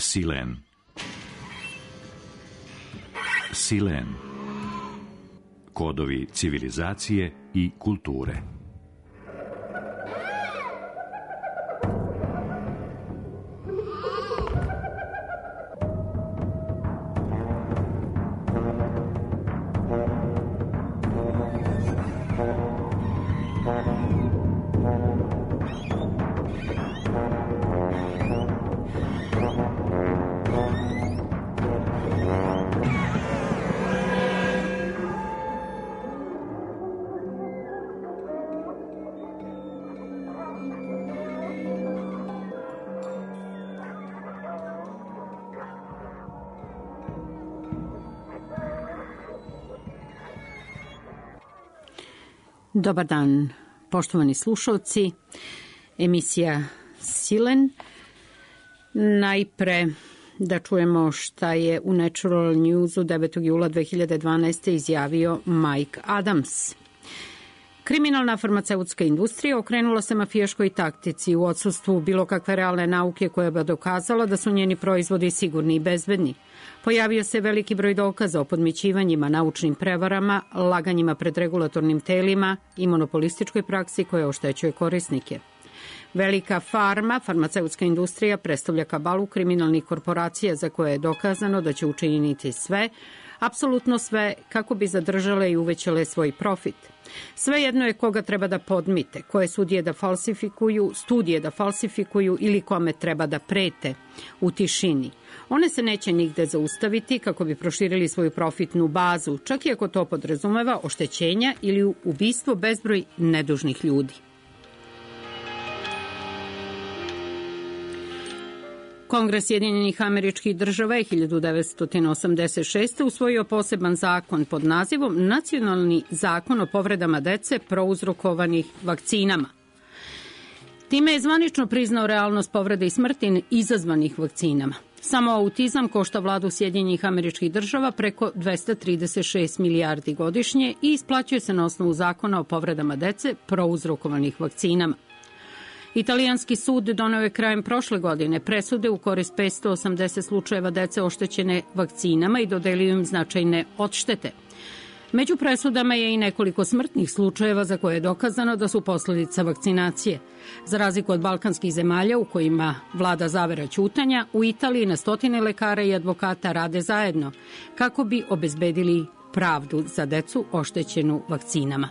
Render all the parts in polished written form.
Silen. Silen. Kodovi civilizacije i kulture. Dobar dan, poštovani slušalci. Emisija Silen. Najpre da čujemo šta je u Natural Newsu 9. jula 2012. izjavio Mike Adams. Kriminalna farmaceutska industrija okrenula se mafijaškoj taktici u odsustvu bilo kakve realne nauke koja bi dokazala da su njeni proizvodi sigurni i bezbedni. Pojavio se veliki broj dokaza o podmićivanjima, naučnim prevarama, laganjima pred regulatornim telima i monopolističkoj praksi koja oštećuje korisnike. Velika farmaceutska industrija predstavlja kabalu kriminalnih korporacija za koje je dokazano da će učiniti sve, apsolutno sve, kako bi zadržale i uvećale svoj profit. Svejedno je koga treba da podmite, koje studije da falsifikuju ili kome treba da prete u tišini. One se neće nigde zaustaviti kako bi proširili svoju profitnu bazu, čak i ako to podrazumeva oštećenja ili ubistvo bezbroj nedužnih ljudi. Kongres Sjedinjenih Američkih Država je 1986. usvojio poseban zakon pod nazivom Nacionalni zakon o povredama dece prouzrokovanih vakcinama. Time je zvanično priznao realnost povrede i smrti izazvanih vakcinama. Samo autizam košta vladu Sjedinjenih Američkih Država preko 236 milijardi godišnje i isplaćuje se na osnovu zakona o povredama dece prouzrokovanih vakcinama. Italijanski sud doneo je krajem prošle godine presude u korist 580 slučajeva dece oštećene vakcinama i dodelio im značajne odštete. Među presudama je i nekoliko smrtnih slučajeva za koje je dokazano da su posledica vakcinacije. Za razliku od balkanskih zemalja u kojima vlada zavera ćutanja, u Italiji na stotine lekara i advokata rade zajedno kako bi obezbedili pravdu za decu oštećenu vakcinama.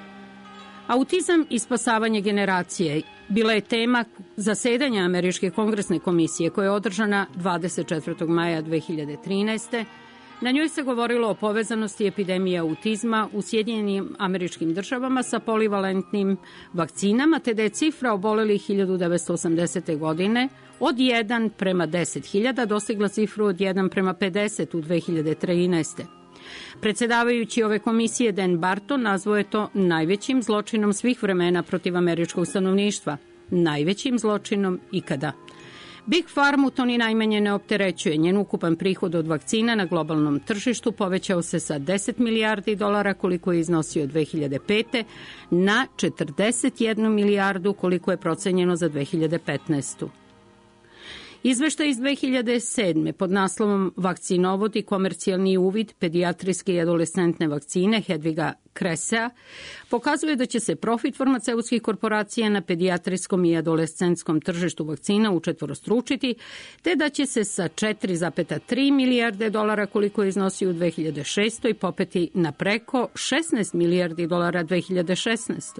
Autizam i spasavanje generacije bila je tema zasedanja Američke kongresne komisije koja je održana 24. maja 2013. Na njoj se govorilo o povezanosti epidemije autizma u Sjedinjenim Američkim Državama sa polivalentnim vakcinama, te da je cifra obolelih 1980. godine od 1 prema 10.000 dostigla cifru od 1 prema 50 u 2013. Predsedavajući ove komisije Dan Barton nazvao je to najvećim zločinom svih vremena protiv američkog stanovništva, najvećim zločinom ikada. Big Pharmu to ni najmanje ne opterećuje. Njen ukupan prihod od vakcina na globalnom tržištu povećao se sa 10 milijardi dolara koliko je iznosio 2005. na 41 milijardu koliko je procenjeno za 2015. Izveštaj iz 2007. pod naslovom Vakcinovod i komercijalni uvid pedijatrijske i adolescentne vakcine Hedviga Kresea pokazuje da će se profit farmaceutskih korporacija na pedijatrijskom i adolescentskom tržištu vakcina učetvorostručiti, te da će se sa 4,3 milijarde dolara koliko je iznosio u 2006. popeti na preko 16 milijardi dolara 2016.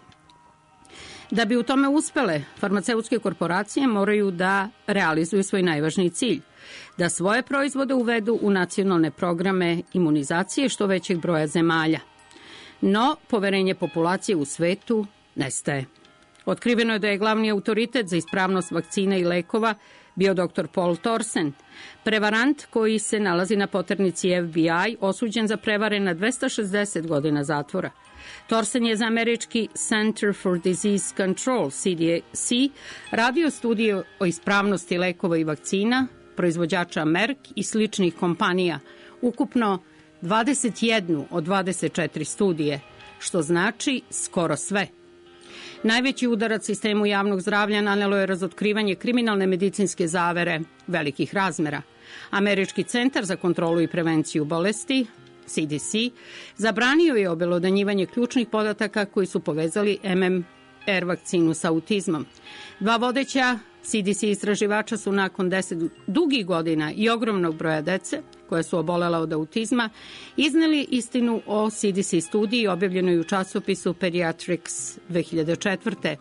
Da bi u tome uspele, farmaceutske korporacije moraju da realizuju svoj najvažniji cilj, da svoje proizvode uvedu u nacionalne programe imunizacije što većeg broja zemalja. No, poverenje populacije u svetu nestaje. Otkriveno je da je glavni autoritet za ispravnost vakcina i lekova bio dr. Paul Thorsen, prevarant koji se nalazi na poternici FBI, osuđen za prevare na 260 godina zatvora. Thorsen je za američki Center for Disease Control, CDC, radio studiju o ispravnosti lekova i vakcina, proizvođača Merck i sličnih kompanija, ukupno 21 od 24 studije, što znači skoro sve. Najveći udarac sistemu javnog zdravlja nanelo je razotkrivanje kriminalne medicinske zavere velikih razmera. Američki centar za kontrolu i prevenciju bolesti, CDC, zabranio je obelodanjivanje ključnih podataka koji su povezali MMR vakcinu sa autizmom. Dva vodeća CDC istraživača su nakon 10 dugih godina i ogromnog broja dece koja su obolela od autizma izneli istinu o CDC studiji objavljenoj u časopisu Pediatrics 2004.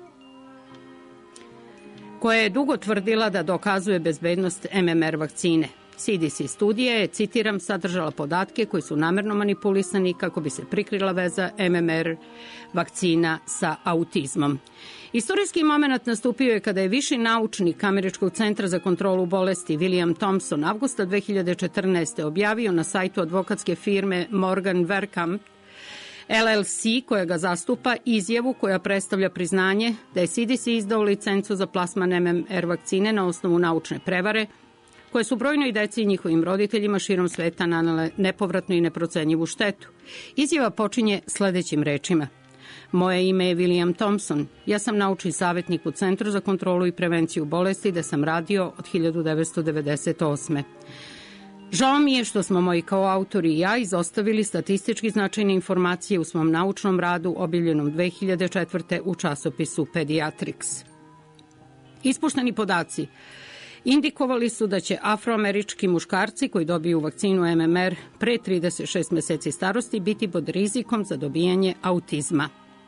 koja je dugo tvrdila da dokazuje bezbednost MMR vakcine. CDC studija je, citiram, sadržala podatke koji su namerno manipulisani kako bi se prikrila veza MMR vakcina sa autizmom. Istorijski moment nastupio je kada je viši naučnik Američkog centra za kontrolu bolesti William Thompson avgusta 2014. objavio na sajtu advokatske firme Morgan Verkamp LLC koja ga zastupa izjavu koja predstavlja priznanje da je CDC izdao licencu za plasman MMR vakcine na osnovu naučne prevare koje su brojnoj deci i njihovim roditeljima širom sveta nanele nepovratnu i neprocenjivu štetu. Izjava počinje sledećim rečima. Moje ime je William Thompson. Ja sam naučni savjetnik u Centru za kontrolu i prevenciju bolesti gde sam radio od 1998. Žao mi je što smo moji kao autori i ja izostavili statistički značajne informacije u svom naučnom radu objavljenom 2004. u časopisu Pediatrics. Ispušteni podaci indikovali su da će afroamerički muškarci koji dobiju vakcinu MMR pre 36 meseci starosti biti pod rizikom za dobijanje autizma.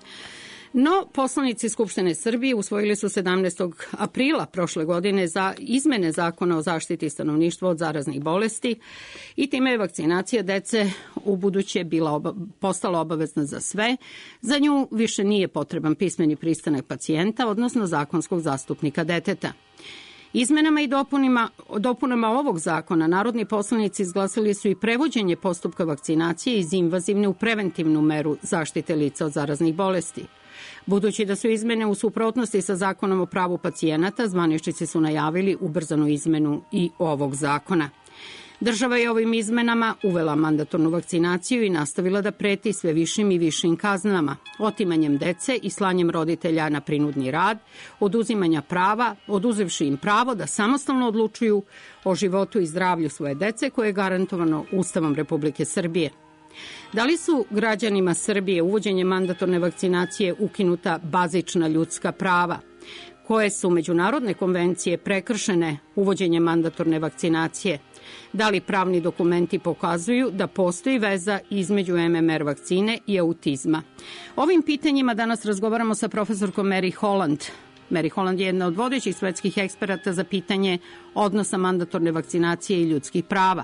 No, poslanici Skupštine Srbije usvojili su 17. aprila prošle godine za izmene Zakona o zaštiti stanovništva od zaraznih bolesti i time je vakcinacija dece u buduće postala obavezna za sve. Za nju više nije potreban pismeni pristanak pacijenta, odnosno zakonskog zastupnika deteta. Izmenama i dopunama ovog zakona narodni poslanici izglasali su i prevođenje postupka vakcinacije iz invazivne u preventivnu meru zaštite lica od zaraznih bolesti. Budući da su izmene u suprotnosti sa Zakonom o pravu pacijenata, zvaničnici su najavili ubrzanu izmenu i ovog zakona. Država je ovim izmenama uvela mandatornu vakcinaciju i nastavila da preti sve višim i višim kaznama, otimanjem dece i slanjem roditelja na prinudni rad, oduzimanja prava, oduzevši im pravo da samostalno odlučuju o životu i zdravlju svoje dece koje je garantovano Ustavom Republike Srbije. Da li su građanima Srbije uvođenjem mandatorne vakcinacije ukinuta bazična ljudska prava? Koje su međunarodne konvencije prekršene uvođenjem mandatorne vakcinacije? Da li pravni dokumenti pokazuju da postoji veza između MMR vakcine i autizma? Ovim pitanjima danas razgovaramo sa profesorkom Mary Holland. Mary Holland je jedna od vodećih svetskih eksperata za pitanje odnosa mandatorne vakcinacije i ljudskih prava.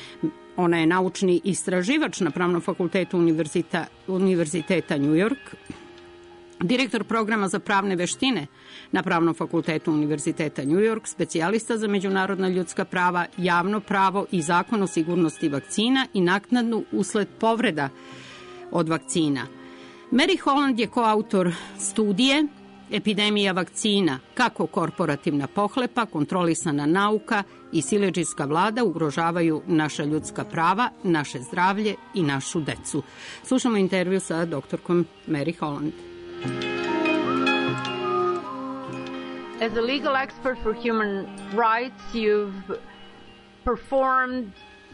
Ona je naučni istraživač na Pravnom fakultetu Univerziteta New York, direktor programa za pravne veštine na Pravnom fakultetu Univerziteta New York, specijalista za međunarodna ljudska prava, javno pravo i zakon o sigurnosti vakcina i naknadnu usled povreda od vakcina. Mary Holland je koautor studije Epidemija vakcina, kako korporativna pohlepa, kontrolisana nauka i siledžijska vlada ugrožavaju naša ljudska prava, naše zdravlje i našu decu. Slušamo intervju sa doktorkom Mary Holland. As a legal expert for human rights, you've performed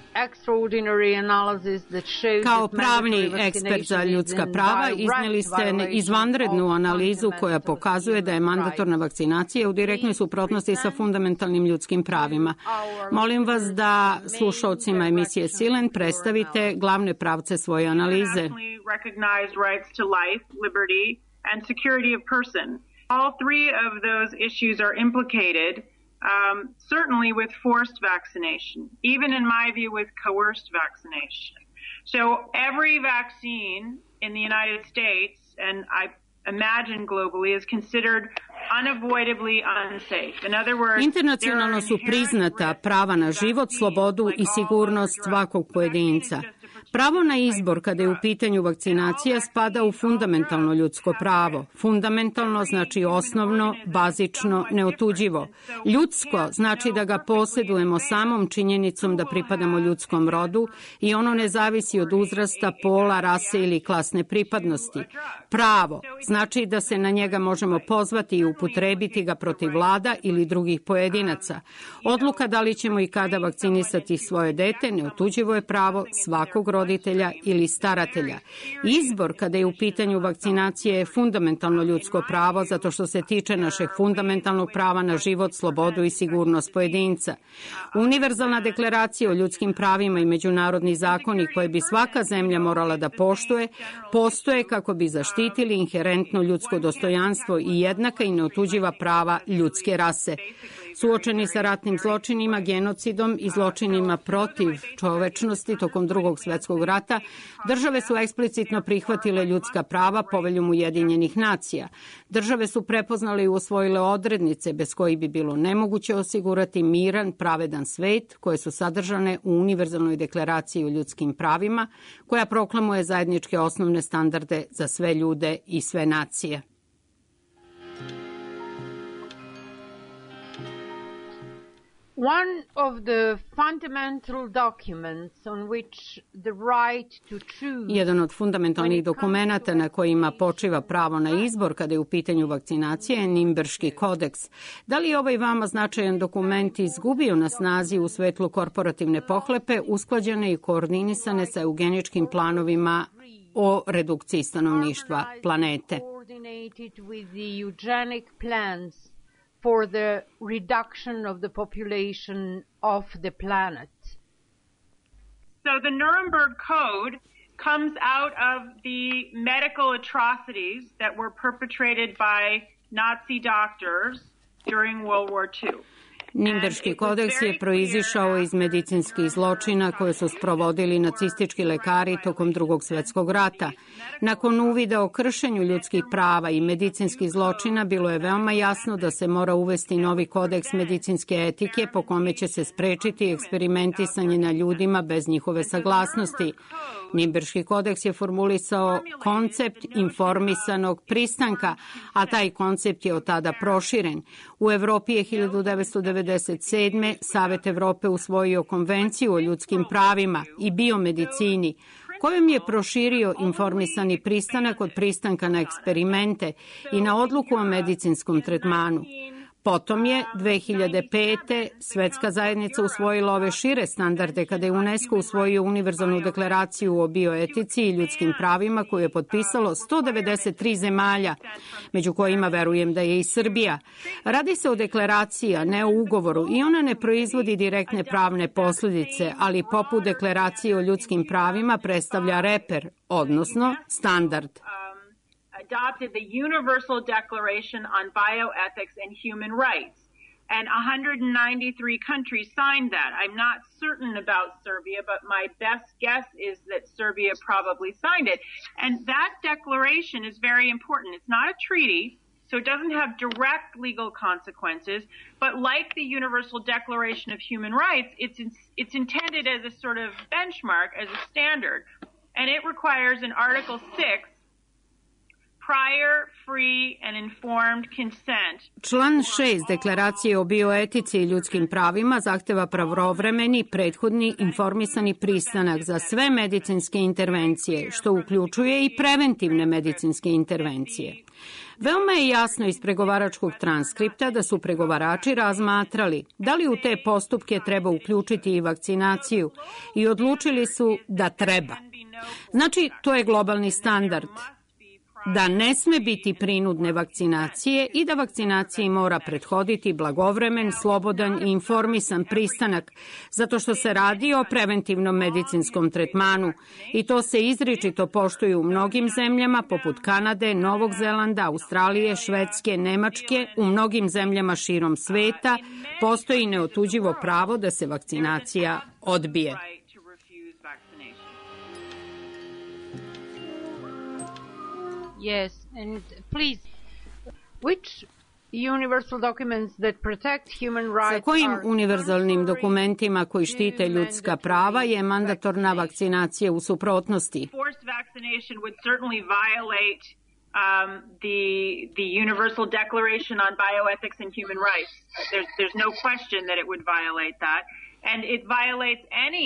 Kao pravni ekspert za ljudska prava izneli ste izvanrednu analizu koja pokazuje da je mandatorna vakcinacija u direktnoj suprotnosti sa fundamentalnim ljudskim pravima. Molim vas da slušaocima emisije Silen predstavite glavne pravce svoje analize. All three of those issues are implicated. Certainly with forced vaccination, even in my view with coerced vaccination. So every vaccine in the United States, and I imagine globally, is considered unavoidably unsafe. In other words, internacionalno su priznata prava na život, slobodu i sigurnost svakog pojedinca. Pravo na izbor kada je u pitanju vakcinacija spada u fundamentalno ljudsko pravo. Fundamentalno znači osnovno, bazično, neotuđivo. Ljudsko znači da ga posjedujemo samom činjenicom da pripadamo ljudskom rodu i ono ne zavisi od uzrasta, pola, rase ili klasne pripadnosti. Pravo znači da se na njega možemo pozvati i upotrebiti ga protiv vlada ili drugih pojedinaca. Odluka da li ćemo i kada vakcinisati svoje dete neotuđivo je pravo svakog roditelja ili staratelja. Izbor kada je u pitanju vakcinacije je fundamentalno ljudsko pravo zato što se tiče našeg fundamentalnog prava na život, slobodu i sigurnost pojedinca. Univerzalna deklaracija o ljudskim pravima i međunarodni zakoni koje bi svaka zemlja morala da poštuje, postoje kako bi zaštitili inherentno ljudsko dostojanstvo i jednaka i neotuđiva prava ljudske rase. Suočeni sa ratnim zločinima, genocidom i zločinima protiv čovečnosti tokom Drugog svjetskog rata, države su eksplicitno prihvatile ljudska prava Poveljom Ujedinjenih nacija. Države su prepoznale i usvojile odrednice bez kojih bi bilo nemoguće osigurati miran, pravedan svet, koje su sadržane u Univerzalnoj deklaraciji o ljudskim pravima, koja proklamuje zajedničke osnovne standarde za sve ljude i sve nacije. One of the fundamental documents on which the right to choose. Jedan od fundamentalnih dokumenata na kojima počiva pravo na izbor kada je u pitanju vakcinacije je Nirnberški kodeks. Da li je ovaj vama značajan dokument izgubio na snazi u svetlu korporativne pohlepe, usklađene i koordinisane sa eugeničkim planovima o redukciji stanovništva planete? For the reduction of the population of the planet. So the Nuremberg Code comes out of the medical atrocities that were perpetrated by Nazi doctors during World War II. Nirnberški kodeks je proizišao iz medicinskih zločina koje su sprovodili nacistički lekari tokom Drugog svjetskog rata. Nakon uvida o kršenju ljudskih prava i medicinskih zločina bilo je veoma jasno da se mora uvesti novi kodeks medicinske etike po kome će se sprečiti eksperimentisanje na ljudima bez njihove saglasnosti. Nirnberški kodeks je formulisao koncept informisanog pristanka, a taj koncept je od tada proširen. U Evropi je 1997. Savet Evrope usvojio konvenciju o ljudskim pravima i biomedicini, kojom je proširio informisani pristanak od pristanka na eksperimente i na odluku o medicinskom tretmanu. Potom je 2005. Svetska zajednica usvojila ove šire standarde kada je UNESCO usvojio Univerzalnu deklaraciju o bioetici i ljudskim pravima koju je potpisalo 193 zemalja, među kojima verujem da je i Srbija. Radi se o deklaraciji, a ne o ugovoru i ona ne proizvodi direktne pravne posljedice, ali poput deklaracije o ljudskim pravima predstavlja reper, odnosno standard. Adopted the Universal Declaration on Bioethics and Human Rights. And 193 countries signed that. I'm not certain about Serbia, but my best guess is that Serbia probably signed it. And that declaration is very important. It's not a treaty, so it doesn't have direct legal consequences, but like the Universal Declaration of Human Rights, it's intended as a sort of benchmark, as a standard. And it requires in Article 6 prior, free and informed consent. Član 6 deklaracije o bioetici i ljudskim pravima zahteva pravovremeni, prethodni, informisani pristanak za sve medicinske intervencije, što uključuje i preventivne medicinske intervencije. Veoma je jasno iz pregovaračkog transkripta da su pregovarači razmatrali da li u te postupke treba uključiti i vakcinaciju i odlučili su da treba. Znači, to je globalni standard. Da ne sme biti prinudne vakcinacije i da vakcinaciji mora prethoditi blagovremen, slobodan i informisan pristanak, zato što se radi o preventivnom medicinskom tretmanu i to se izričito poštuje u mnogim zemljama poput Kanade, Novog Zelanda, Australije, Švedske, Nemačke, u mnogim zemljama širom sveta postoji neotuđivo pravo da se vakcinacija odbije. Yes, and please, which universal documents that protect human rights. Sa kojim univerzalnim dokumentima koji štite ljudska prava je mandatorna vakcinacija u suprotnosti? Forced vaccination would certainly violate the Universal Declaration on Bioethics and Human Rights. There's no question that it would violate that, and it violates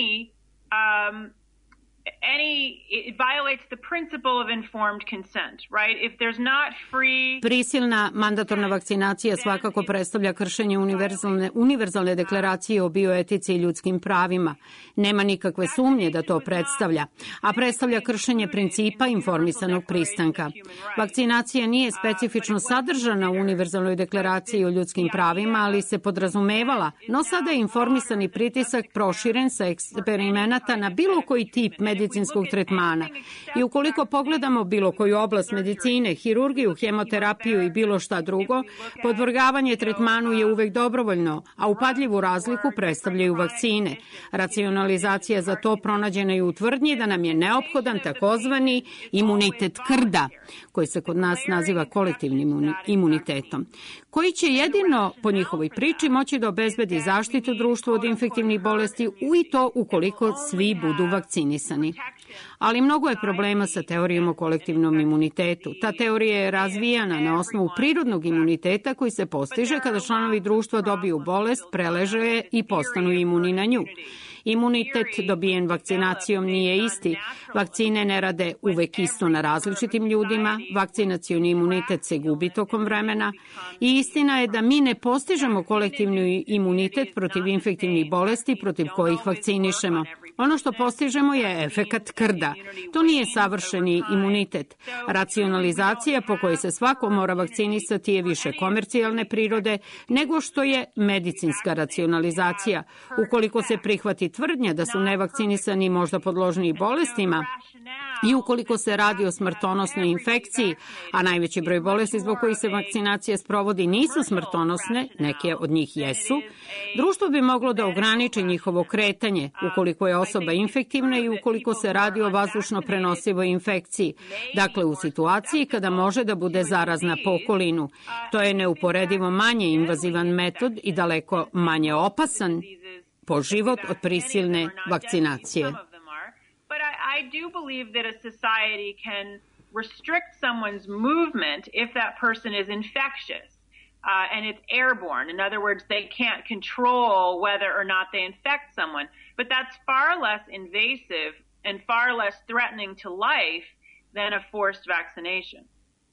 it violates the principle of informed consent, right? If there's not free... Prisilna mandatorna vakcinacija svakako predstavlja kršenje univerzalne deklaracije o bioetici i ljudskim pravima. Nema nikakve sumnje da to predstavlja, a predstavlja kršenje principa informisanog pristanka. Vakcinacija nije specifično sadržana u univerzalnoj deklaraciji o ljudskim pravima, ali se podrazumevala, no sada je informisani pritisak proširen sa eksperimenata na bilo koji tip medicinskog tretmana. I ukoliko pogledamo bilo koju oblast medicine, hirurgiju, hemoterapiju i bilo šta drugo, podvrgavanje tretmanu je uvek dobrovoljno, a upadljivu razliku predstavljaju vakcine. Racionalizacija za to pronađena je u tvrdnji da nam je neophodan takozvani imunitet krda, koji se kod nas naziva kolektivnim imunitetom, koji će jedino, po njihovoj priči, moći da obezbedi zaštitu društva od infektivnih bolesti i to ukoliko svi budu vakcinisani. Ali mnogo je problema sa teorijom o kolektivnom imunitetu. Ta teorija je razvijana na osnovu prirodnog imuniteta koji se postiže kada članovi društva dobiju bolest, preleže je i postanu imuni na nju. Imunitet dobijen vakcinacijom nije isti. Vakcine ne rade uvek isto na različitim ljudima, vakcinacioni imunitet se gubi tokom vremena i istina je da mi ne postižemo kolektivni imunitet protiv infektivnih bolesti protiv kojih vakcinišemo. Ono što postižemo je efekat krda. To nije savršeni imunitet. Racionalizacija po kojoj se svako mora vakcinisati je više komercijalne prirode nego što je medicinska racionalizacija. Ukoliko se prihvati tvrdnja da su nevakcinisani možda podložni bolestima i ukoliko se radi o smrtonosnoj infekciji, a najveći broj bolesti zbog kojih se vakcinacija sprovodi nisu smrtonosne, neke od njih jesu, društvo bi moglo da ograniči njihovo kretanje ukoliko je osoba infektivna i ukoliko se radi o vazdušno prenosivoj infekciji, dakle u situaciji kada može da bude zarazna po okolinu. To je neuporedivo manje invazivan metod i daleko manje opasan po život od prisilne vakcinacije. But I do believe that a society can restrict someone's movement if that person is infectious and it's airborne. In other words, they can't control whether or not they infect someone. But that's far less invasive and far less threatening to life than a forced vaccination.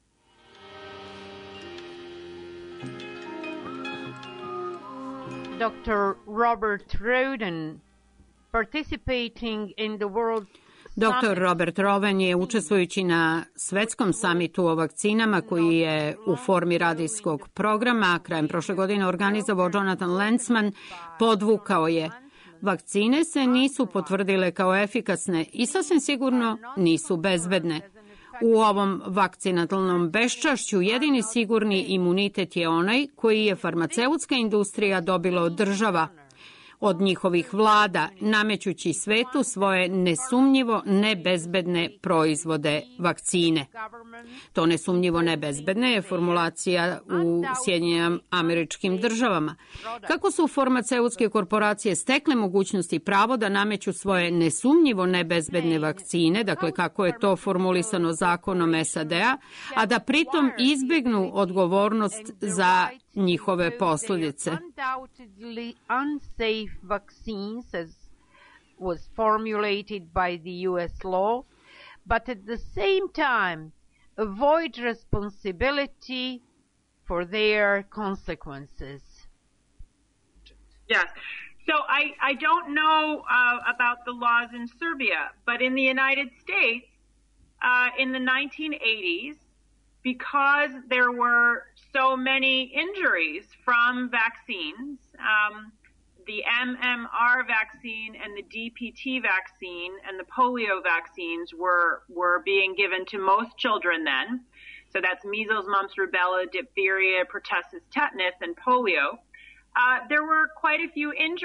Dr. Robert Roden, participating in the World Dr. Robert Roden je učestvujući na svetskom samitu o vakcinama koji je u formi radijskog programa krajem prošle godine organizovao Jonathan Lanzmann, podvukao je: vakcine se nisu potvrdile kao efikasne i sasvim sigurno nisu bezbedne. U ovom vakcinatalnom beščašću jedini sigurni imunitet je onaj koji je farmaceutska industrija dobila od država, od njihovih vlada, namećući svetu svoje nesumnjivo nebezbedne proizvode vakcine. To nesumnjivo nebezbedne je formulacija u Sjedinjenim Američkim Državama. Kako su farmaceutske korporacije stekle mogućnosti i pravo da nameću svoje nesumnjivo nebezbedne vakcine, dakle kako je to formulisano zakonom SAD-a, a da pritom izbegnu odgovornost za njihove posljedice. Undoubtedly unsafe vaccines as was formulated by the US law, but at the same time avoid responsibility for their consequences. Yes. So I don't know about the laws in Serbia, but in the United States, in the 1980s, because there were so many injuries from vaccines, the MMR vaccine and the DPT vaccine and the polio vaccines were being given to most children then. So that's measles, mumps, rubella, diphtheria, pertussis, tetanus, and polio. There were quite a few injuries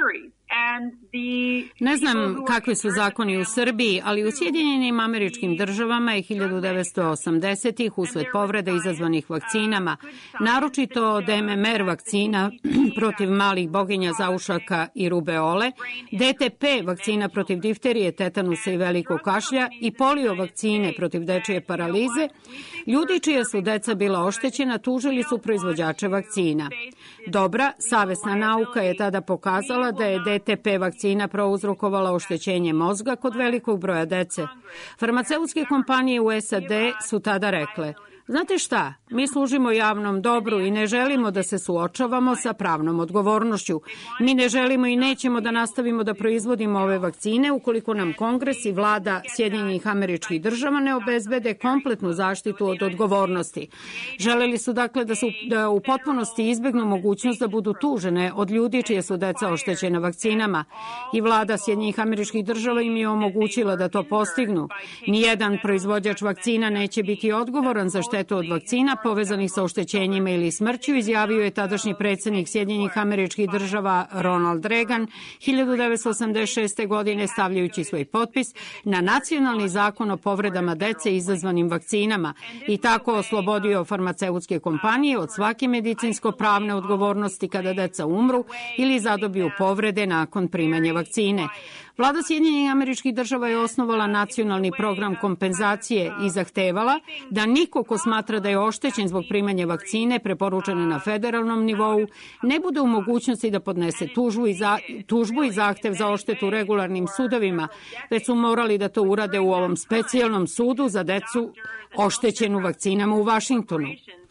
Ne znam kakvi su zakoni u Srbiji, ali u Sjedinjenim Američkim Državama je 1980-ih usled povreda izazvanih vakcinama, naročito od MMR vakcina protiv malih boginja zaušaka i rubeole, DTP vakcina protiv difterije, tetanusa i velikog kašlja i polio vakcine protiv dečije paralize, ljudi čija su deca bila oštećena tužili su proizvođače vakcina. Dobra, savesna nauka je tada pokazala da je DTP vakcina prouzrokovala oštećenje mozga kod velikog broja dece. Farmaceutske kompanije u SAD su tada rekle: znate šta, mi služimo javnom dobru i ne želimo da se suočavamo sa pravnom odgovornošću. Mi ne želimo i nećemo da nastavimo da proizvodimo ove vakcine ukoliko nam Kongres i vlada Sjedinjenih Američkih Država ne obezbede kompletnu zaštitu od odgovornosti. Želeli su dakle da u potpunosti izbegnu mogućnost da budu tužene od ljudi čije su deca oštećena vakcinama. I vlada Sjedinjenih Američkih Država im je omogućila da to postignu. Nijedan proizvođač vakcina neće biti odgovoran za štetu od vakcina povezanih sa oštećenjima ili smrću, izjavio je tadašnji predsjednik Sjedinjenih Američkih Država Ronald Reagan 1986. godine stavljajući svoj potpis na nacionalni zakon o povredama dece izazvanim vakcinama i tako oslobodio farmaceutske kompanije od svake medicinsko-pravne odgovornosti kada deca umru ili zadobiju povrede nakon primanja vakcine. Vlada Sjedinjenih Američkih Država je osnovala nacionalni program kompenzacije i zahtevala da niko ko smatra da je oštećen zbog primanja vakcine preporučene na federalnom nivou ne bude u mogućnosti da podnese tužbu i zahtev za odštetu regularnim sudovima, već su morali da to urade u ovom specijalnom sudu za decu oštećenu vakcinama u Vašingtonu.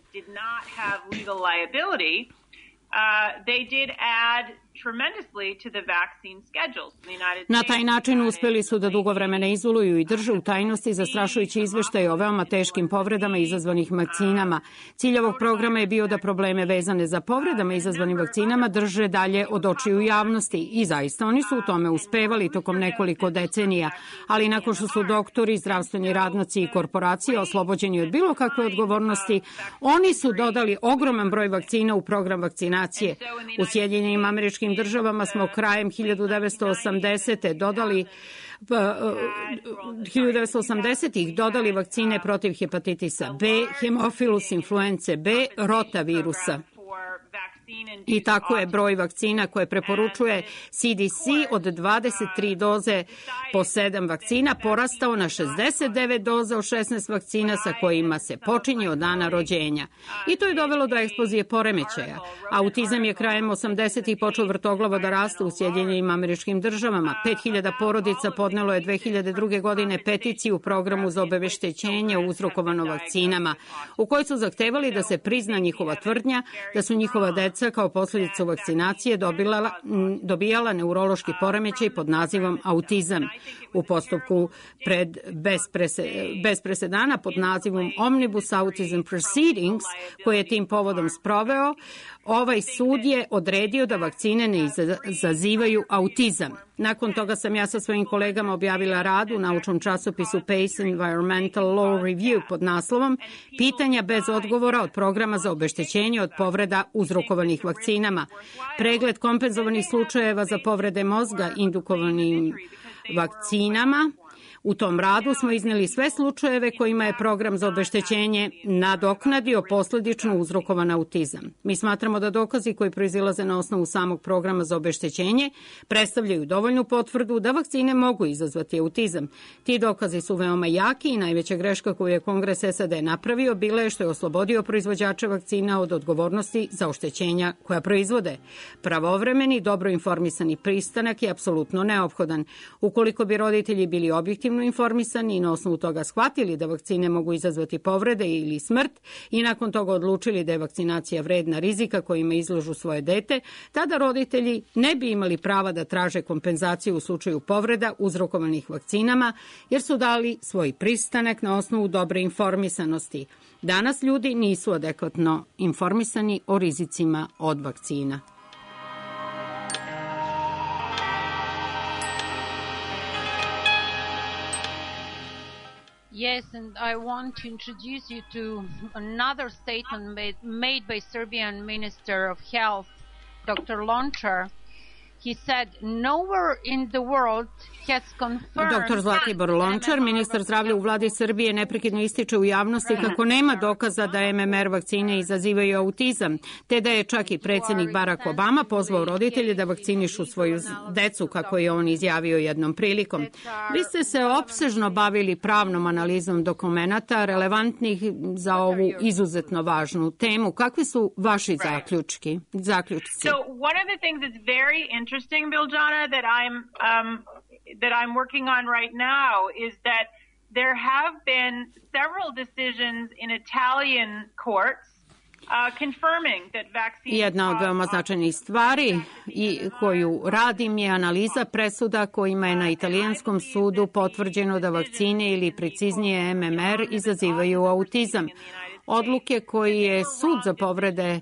Na taj način uspeli su da dugo vremena izoluju i drže u tajnosti zastrašujući izveštaje o veoma teškim povredama izazvanih vakcinama. Cilj ovog programa je bio da probleme vezane za povredama izazvanim vakcinama drže dalje od očiju javnosti i zaista oni su u tome uspevali tokom nekoliko decenija, ali nakon što su doktori, zdravstveni radnici i korporacije oslobođeni od bilo kakve odgovornosti, oni su dodali ogroman broj vakcina u program vakcinacije. U Sjedinjenim Američkim Državama smo krajem 1980-ih dodali vakcine protiv hepatitisa B, hemofilus influence B, rotavirusa. I tako je broj vakcina koje preporučuje CDC od 23 doze po 7 vakcina porastao na 69 doza od 16 vakcina sa kojima se počinje od dana rođenja. I to je dovelo do eksplozije poremećaja. Autizam je krajem 80-ih počeo vrtoglavo da raste u Sjedinjenim Američkim Državama. 5000 porodica podnelo je 2002. godine peticiju u programu za obaveštećenje uzrokovano vakcinama, u kojoj su zahtevali da se prizna njihova tvrdnja da su njihova deca kao posljedicu vakcinacije dobijala neurološki poremećaj pod nazivom autizam. U postupku bez presedana pod nazivom Omnibus Autism Proceedings, koje je tim povodom sproveo, ovaj sud je odredio da vakcine ne izazivaju autizam. Nakon toga sam ja sa svojim kolegama objavila rad u naučnom časopisu PACE Environmental Law Review pod naslovom Pitanja bez odgovora od programa za obeštećenje od povreda uzrokovanih vakcinama. Pregled kompenzovanih slučajeva za povrede mozga indukovanim vakcinama. U tom radu smo izneli sve slučajeve kojima je program za obeštećenje nadoknadio posledično uzrokovan autizam. Mi smatramo da dokazi koji proizilaze na osnovu samog programa za obeštećenje predstavljaju dovoljnu potvrdu da vakcine mogu izazvati autizam. Ti dokazi su veoma jaki i najveća greška koju je Kongres SAD napravio bila je što je oslobodio proizvođače vakcina od odgovornosti za oštećenja koja proizvode. Pravovremeni, dobro informisani pristanak je apsolutno neophodan. Ukoliko bi roditelji bili objektivni informisani i na osnovu toga shvatili da vakcine mogu izazvati povrede ili smrt i nakon toga odlučili da je vakcinacija vredna rizika kojima izlažu svoje dete, tada roditelji ne bi imali prava da traže kompenzaciju u slučaju povreda uzrokovanih vakcinama jer su dali svoj pristanak na osnovu dobre informisanosti. Danas ljudi nisu adekvatno informisani o rizicima od vakcina. Yes, and I want to introduce you to another statement made by Serbian Minister of Health, Dr. Lončar. he said, nowhere in the world has confirmed... Dr. Zlatibor Lončar, ministar zdravlja u vladi Srbije, neprekidno ističe u javnosti kako nema dokaza da MMR vakcine izazivaju autizam, te da je čak i predsjednik Barack Obama pozvao roditelje da vakcinišu svoju decu, kako je on izjavio jednom prilikom. Vi ste se opsežno bavili pravnom analizom dokumenata relevantnih za ovu izuzetno važnu temu. Kakvi su vaši zaključci? So one of the things that's very interesting, Biljana, that I'm working on right now is that there have been several decisions in Italian courts confirming that vaccines... Jedna od veoma značajnih stvari koju radim je analiza presuda kojima je na italijanskom sudu potvrđeno da vakcine ili preciznije MMR izazivaju autizam. Odluke koje je sud za povrede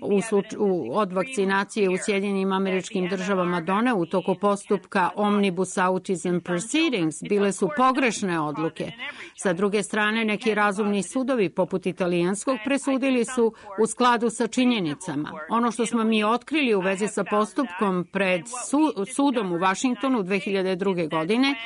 od vakcinacije u Sjedinjenim Američkim Državama doneo u toku postupka Omnibus Autism Proceedings bile su pogrešne odluke. Sa druge strane, neki razumni sudovi, poput italijanskog, presudili su u skladu sa činjenicama. Ono što smo mi otkrili u vezi sa postupkom pred sudom u Vašingtonu 2002. godine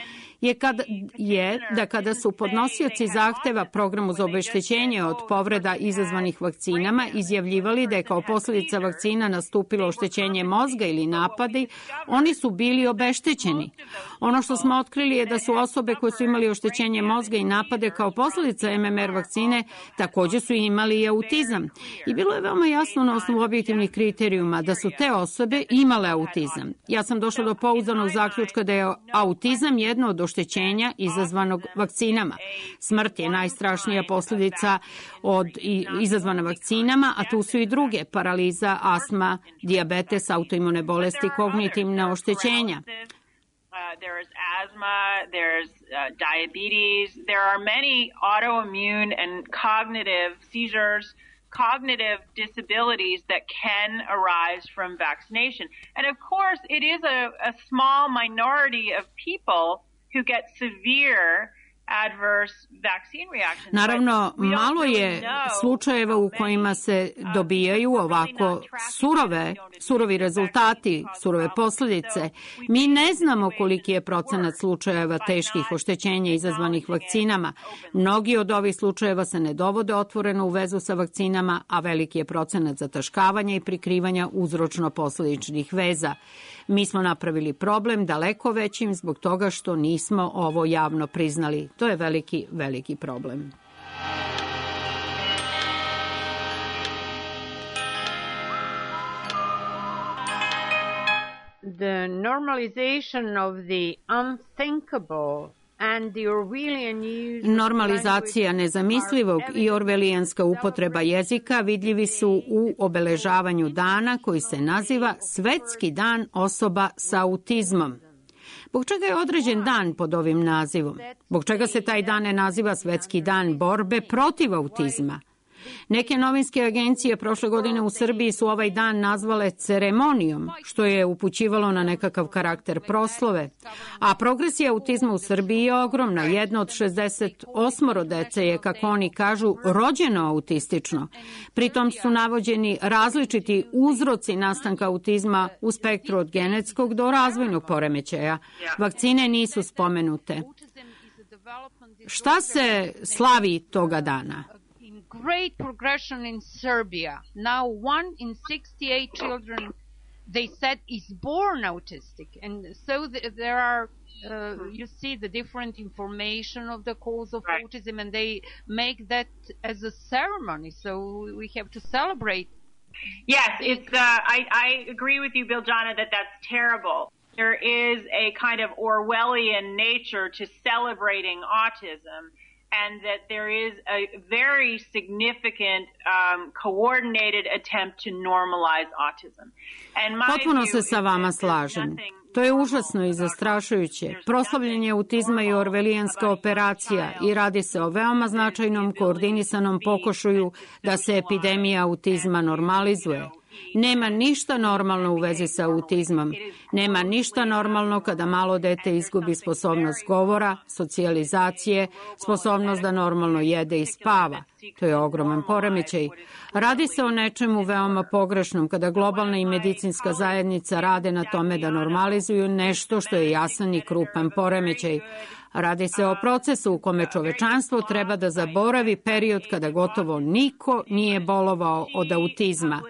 je da kada su podnosioci zahteva programu za obeštećenje od povreda izazvanih vakcinama izjavljivali da je kao posljedica vakcina nastupilo oštećenje mozga ili napadi, oni su bili obeštećeni. Ono što smo otkrili je da su osobe koje su imali oštećenje mozga i napade kao posljedica MMR vakcine također su imali i autizam. I bilo je veoma jasno na osnovu objektivnih kriterijuma da su te osobe imale autizam. Ja sam došla do pouzdanog zaključka da je autizam jedno od oštećenja izazvanog vakcinama. Smrt je najstrašnija posljedica izazvana vakcinama, a tu su i druge: paraliza, astma, dijabetes, autoimune bolesti, kognitivna oštećenja. There's asthma, there's diabetes. There are many autoimmune and cognitive seizures, cognitive disabilities that can arise from vaccination. And of course, it is a small minority of people who get severe adverse vaccine reactions. Naravno, malo je slučajeva u kojima se dobijaju ovako surovi rezultati, surove posljedice. Mi ne znamo koliki je procenat slučajeva teških oštećenja izazvanih vakcinama. Mnogi od ovih slučajeva se ne dovode otvoreno u vezu sa vakcinama, a veliki je procenat zataškavanja i prikrivanja uzročno-posljedičnih veza. Mi smo napravili problem daleko većim zbog toga što nismo ovo javno priznali. To je veliki, veliki problem. The normalization of the unthinkable and the Orwellian use... Normalizacija nezamislivog i orvelijanska upotreba jezika vidljivi su u obeležavanju dana koji se naziva Svetski dan osoba sa autizmom. Zbog čega je određen dan pod ovim nazivom? Zbog čega se taj dan ne naziva Svetski dan borbe protiv autizma? Neke novinske agencije prošle godine u Srbiji su ovaj dan nazvale ceremonijom, što je upućivalo na nekakav karakter proslove. A progresija autizma u Srbiji je ogromna. Jedno od 68 dece je, kako oni kažu, rođeno autistično. Pritom su navođeni različiti uzroci nastanka autizma u spektru od genetskog do razvojnog poremećaja. Vakcine nisu spomenute. Šta se slavi toga dana? Great progression in Serbia. Now 1 in 68 children, they said, is born autistic. And so there are, you see the different information of the cause of autism, and they make that as a ceremony. So we have to celebrate. Yes, it's. I agree with you, Biljana, that that's terrible. There is a kind of Orwellian nature to celebrating autism. And that there is a very significant coordinated attempt to normalize autism. Potpuno se sa vama slažem. To je užasno i zastrašujuće. Proslavljanje autizma je orvelijanska operacija i radi se o veoma značajnom koordinisanom pokušaju da se epidemija autizma normalizuje. Nema ništa normalno u vezi sa autizmom. Nema ništa normalno kada malo dete izgubi sposobnost govora, socijalizacije, sposobnost da normalno jede i spava. To je ogroman poremećaj. Radi se o nečemu veoma pogrešnom kada globalna i medicinska zajednica rade na tome da normalizuju nešto što je jasan i krupan poremećaj. Radi se o procesu u kome čovečanstvo treba da zaboravi period kada gotovo niko nije bolovao od autizma.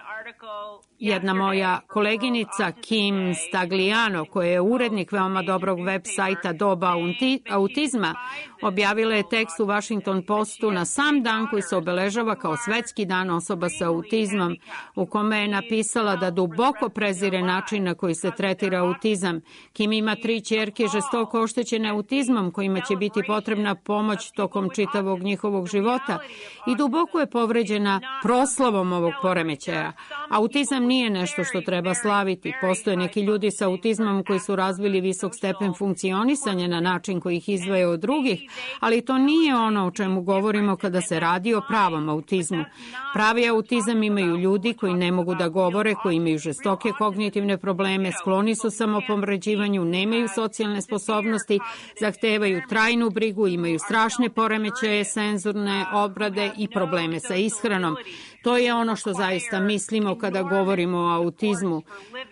Jedna moja koleginica Kim Stagliano, koja je urednik veoma dobrog web sajta Doba autizma, objavila je tekst u Washington Postu na sam dan koji se obeležava kao Svetski dan osoba sa autizmom, u kome je napisala da duboko prezire način na koji se tretira autizam. Kim ima 3 ćerke žestoko oštećene autizmom kojima će biti potrebna pomoć tokom čitavog njihovog života i duboko je povređena proslavom ovog poremećaja. Autizam nije nešto što treba slaviti. Postoje neki ljudi sa autizmom koji su razvili visok stepen funkcionisanja na način koji ih izdvaja od drugih, ali to nije ono o čemu govorimo kada se radi o pravom autizmu. Pravi autizam imaju ljudi koji ne mogu da govore, koji imaju žestoke kognitivne probleme, skloni su samopomređivanju, nemaju socijalne sposobnosti, zahtevaju trajnu brigu, imaju strašne poremećaje, senzorne obrade i probleme sa ishranom. To je ono što zaista mislimo kada govorimo o autizmu.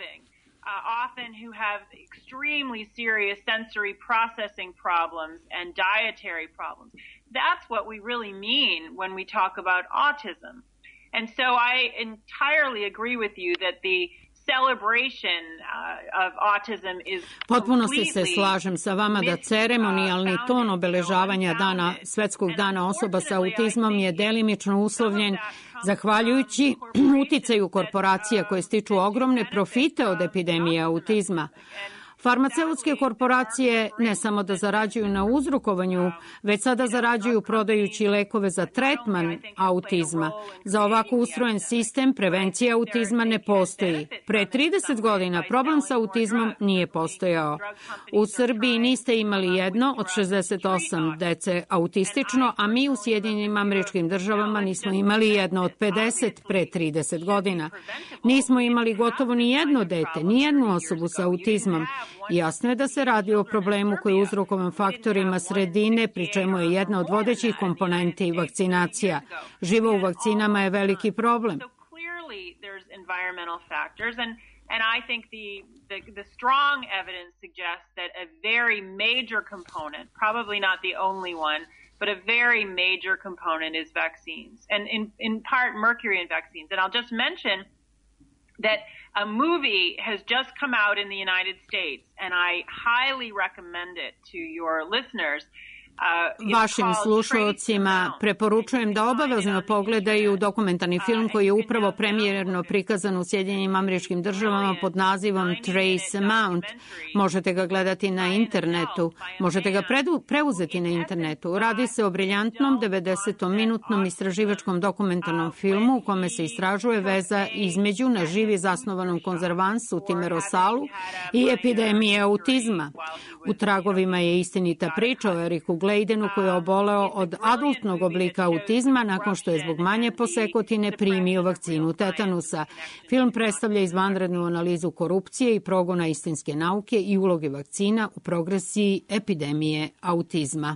Often who have extremely serious sensory processing problems and dietary problems. That's what we really mean when we talk about autism. And so I entirely agree with you that the celebration of autism is Potpuno se slažem sa vama da ceremonijalni ton obeležavanja Svetskog dana osoba sa autizmom je delimično uslovljen zahvaljujući uticaju korporacija koje stiču ogromne profite od epidemije autizma. Farmaceutske korporacije ne samo da zarađuju na uzrokovanju, već sada zarađuju prodajući lekove za tretman autizma. Za ovako ustrojen sistem prevencija autizma ne postoji. Pre 30 godina problem sa autizmom nije postojao. U Srbiji niste imali jedno od 68 dece autistično, a mi u Sjedinjenim Američkim Državama nismo imali jedno od 50 pre 30 godina. Nismo imali gotovo ni jedno dete, ni jednu osobu sa autizmom. Jasno je da se radi o problemu koji je uzrokovan faktorima sredine, pri čemu je jedna od vodećih komponenti vakcinacija. Živo u vakcinama je veliki problem. And I think the strong evidence suggests that a very major component, probably not the only one, but a very major component is vaccines, and in part mercury in vaccines. And I'll just mention that a movie has just come out in the United States, and I highly recommend it to your listeners. Vašim slušalcima preporučujem da obavezno pogledaju dokumentarni film koji je upravo premijerno prikazan u Sjedinjenim Američkim Državama pod nazivom Trace Mount. Možete ga gledati na internetu, možete ga preuzeti na internetu. Radi se o briljantnom 90-minutnom istraživačkom dokumentarnom filmu u kome se istražuje veza između na živi zasnovanom konzervansu timerosalu i epidemije autizma. U tragovima je istinita priča o Eriku Glejdenu koji je oboleo od adultnog oblika autizma nakon što je zbog manje posekotine primio vakcinu tetanusa. Film predstavlja izvanrednu analizu korupcije i progona istinske nauke i uloge vakcina u progresiji epidemije autizma.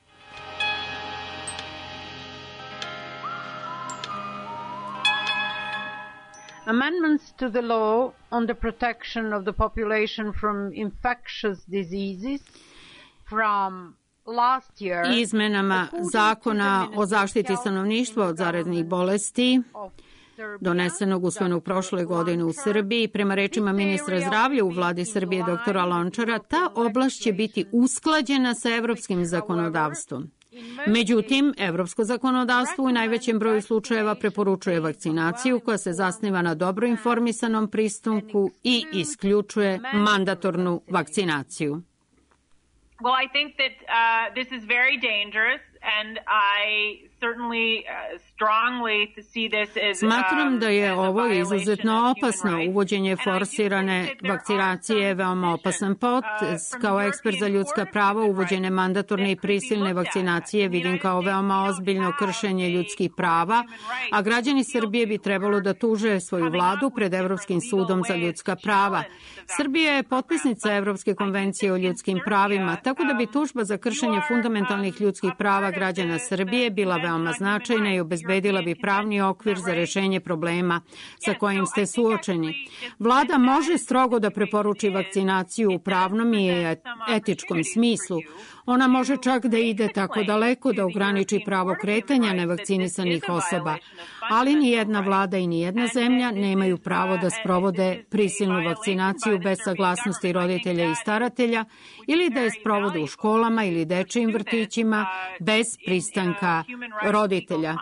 Amendments to the law on the protection of the population from infectious diseases from last year. Izmenama zakona o zaštiti stanovništva od zaraznih bolesti donesenog usvojenog prošle godine u Srbiji, prema rečima ministra zdravlja u vladi Srbije dr. Lončara, ta oblast će biti usklađena sa evropskim zakonodavstvom. Međutim, evropsko zakonodavstvo u najvećem broju slučajeva preporučuje vakcinaciju koja se zasniva na dobro informisanom pristupu i isključuje mandatornu vakcinaciju. Well, I think that this is very dangerous And I certainly strongly see this as Smatram da je ovo izuzetno opasno. Uvođenje forsirane vakcinacije je veoma opasan potez. Kao ekspert za ljudska prava, uvođenje mandatorne i prisilne vakcinacije vidim kao veoma ozbiljno kršenje ljudskih prava, a građani Srbije bi trebalo da tuže svoju vladu pred Evropskim sudom za ljudska prava. Srbija je potpisnica Evropske konvencije o ljudskim pravima, tako da bi tužba za kršenje fundamentalnih ljudskih prava građana Srbije bila veoma značajna i obezbedila bi pravni okvir za rešenje problema sa kojim ste suočeni. Vlada može strogo da preporuči vakcinaciju u pravnom i etičkom smislu. Ona može čak da ide tako daleko da ograniči pravo kretanja nevakcinisanih osoba, ali ni jedna vlada i ni jedna zemlja nemaju pravo da sprovode prisilnu vakcinaciju bez saglasnosti roditelja i staratelja ili da je sprovode u školama ili dečijim vrtićima bez pristanka roditelja.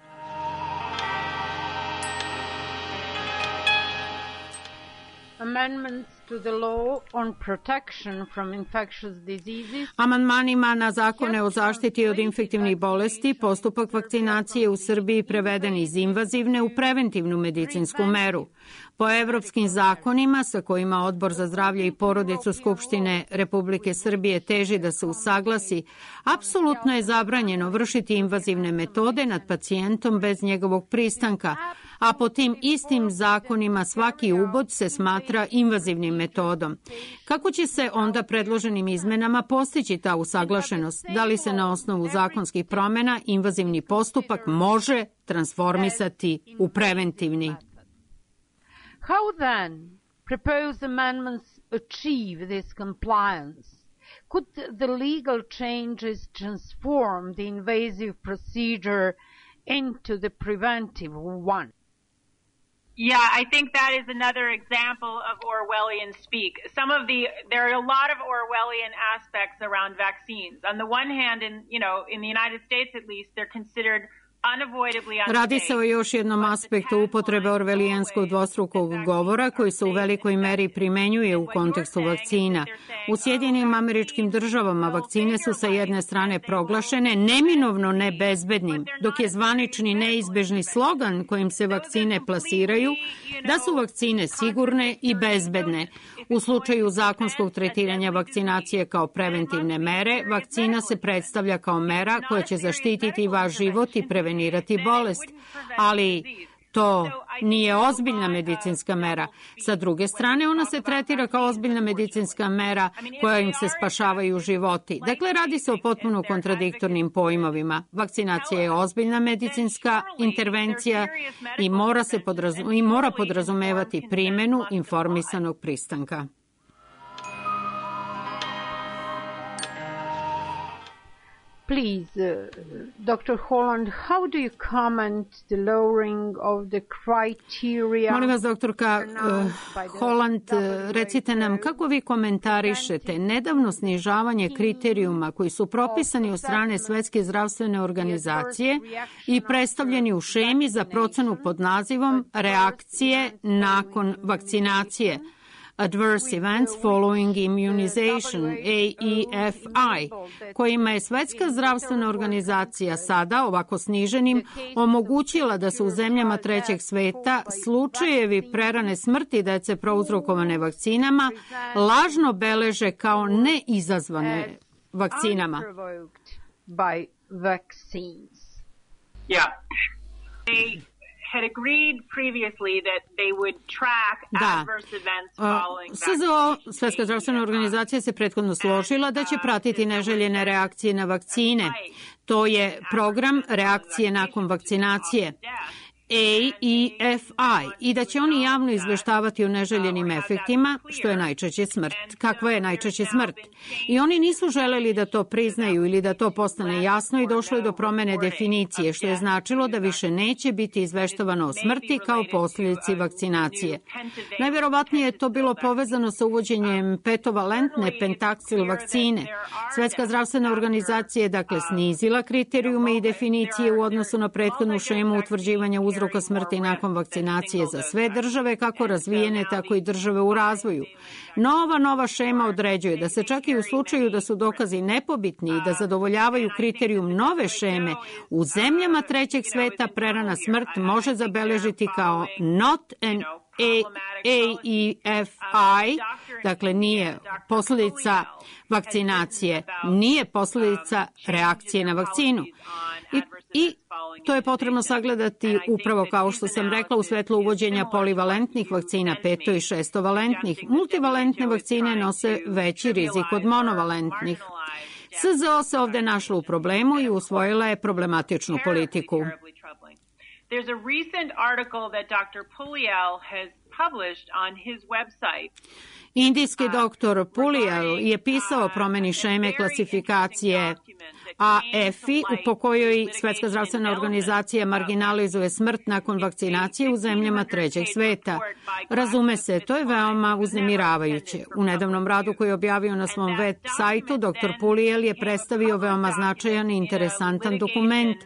Amendments to the law on protection from infectious diseases. Amandmanima na zakone o zaštiti od infektivnih bolesti postupak vakcinacije u Srbiji preveden iz invazivne u preventivnu medicinsku meru. Po evropskim zakonima sa kojima Odbor za zdravlje i porodicu Skupštine Republike Srbije teži da se usaglasi, apsolutno je zabranjeno vršiti invazivne metode nad pacijentom bez njegovog pristanka, a po tim istim zakonima svaki ubod se smatra invazivnim metodom. Kako će se onda predloženim izmenama postići ta usaglašenost? Da li se na osnovu zakonskih promena invazivni postupak može transformisati u preventivni? How then proposed amendments achieve this compliance? Could the legal changes transform the invasive procedure into the preventive one? Yeah, I think that is another example of Orwellian speak. There are a lot of Orwellian aspects around vaccines. On the one hand, in the United States at least, they're considered Radi se o još jednom aspektu upotrebe orvelijanskog dvostrukog govora koji se u velikoj meri primenjuje u kontekstu vakcina. U Sjedinjenim Američkim Državama vakcine su sa jedne strane proglašene neminovno nebezbednim, dok je zvanični neizbežni slogan kojim se vakcine plasiraju da su vakcine sigurne i bezbedne. U slučaju zakonskog tretiranja vakcinacije kao preventivne mere, vakcina se predstavlja kao mera koja će zaštititi vaš život i prevenirati bolest, ali to nije ozbiljna medicinska mera. Sa druge strane, ona se tretira kao ozbiljna medicinska mera koja im se spašavaju životi. Dakle, radi se o potpuno kontradiktornim pojmovima. Vakcinacija je ozbiljna medicinska intervencija i mora podrazumevati primenu informisanog pristanka. Please, Dr. Holland, how do you comment the lowering of the criteria? Molim vas, doktorka Holland, recite nam kako vi komentarišete nedavno snižavanje kriterijuma koji su propisani od strane Svetske zdravstvene organizacije i predstavljeni u šemi za procenu pod nazivom reakcije nakon vakcinacije. Adverse Events Following Immunization, AEFI, kojima je Svetska zdravstvena organizacija sada, ovako sniženim, omogućila da se u zemljama trećeg sveta slučajevi prerane smrti dece prouzrokovane vakcinama lažno beleže kao neizazvane vakcinama. Had agreed previously that they would track adverse events following SZO, Svetska zdravstvena organizacija, se prethodno složila da će pratiti neželjene reakcije na vakcine. To je program reakcije nakon vakcinacije. AEFI i da će oni javno izveštavati o neželjenim efektima, što je najčešće smrt. Kakva je najčešće smrt? I oni nisu želeli da to priznaju ili da to postane jasno i došlo je do promene definicije, što je značilo da više neće biti izveštavano o smrti kao posljedici vakcinacije. Najverovatnije je to bilo povezano sa uvođenjem petovalentne pentaksil vakcine. Svetska zdravstvena organizacija je dakle snizila kriterijume i definicije u odnosu na prethodnu šemu utvrđivanja uzroka uzroka smrti nakon vakcinacije za sve države, kako razvijene, tako i države u razvoju. Nova šema određuje da se čak i u slučaju da su dokazi nepobitni i da zadovoljavaju kriterijum nove šeme, u zemljama trećeg sveta prerana smrt može zabeležiti kao not an AEFI, dakle nije posledica vakcinacije, nije posledica reakcije na vakcinu. I to je potrebno sagledati upravo kao što sam rekla u svetlu uvođenja polivalentnih vakcina, 5 i 6-valentnih. Multivalentne vakcine nose veći rizik od monovalentnih. SZO se ovde našla u problemu i usvojila je problematičnu politiku. There's a recent article that Dr. Puliel has published on his website. Indijski doktor Puliel je pisao o promeni šeme klasifikacije AEFI po kojoj Svetska zdravstvena organizacija marginalizuje smrt nakon vakcinacije u zemljama trećeg sveta. Razume se, to je veoma uznemiravajuće. U nedavnom radu koji je objavio na svom web sajtu, dr. Puliel je predstavio veoma značajan i interesantan dokument.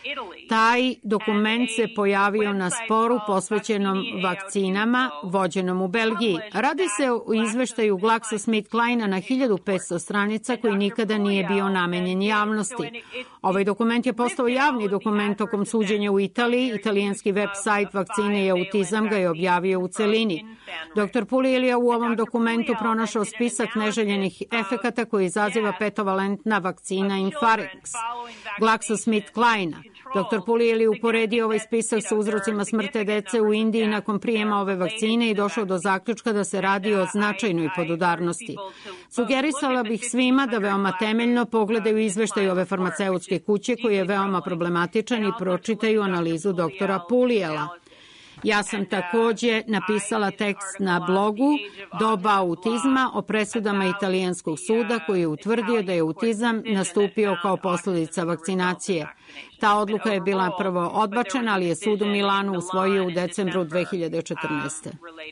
Taj dokument se pojavio na sporu posvećenom vakcinama vođenom u Belgiji. Radi se o izveštaju GlaxoSmithKline na 1500 stranica koji nikada nije bio namenjen javnosti. Ovaj dokument je postao javni dokument tokom suđenja u Italiji. Italijanski web sajt Vakcine i autizam ga je objavio u celini. Dr. Puliel je u ovom dokumentu pronašao spisak neželjenih efekata koji izaziva 5-valentna vakcina Infarix, GlaxoSmithKline. Dr. Puliel je uporedio ovaj spisak sa uzrocima smrti dece u Indiji nakon prijema ove vakcine i došao do zaključka da se radi o značajnoj podudarnosti. Sugerisala bih svima da veoma temeljno pogledaju izveštaj ove farmaceutske kuće koji je veoma problematičan i pročitaju analizu doktora Puliela. Ja sam takođe napisala tekst na blogu Doba autizma o presudama italijanskog suda koji je utvrdio da je autizam nastupio kao posledica vakcinacije. Ta odluka je bila prvo odbačena, ali je sud u Milanu usvojio u decembru 2014.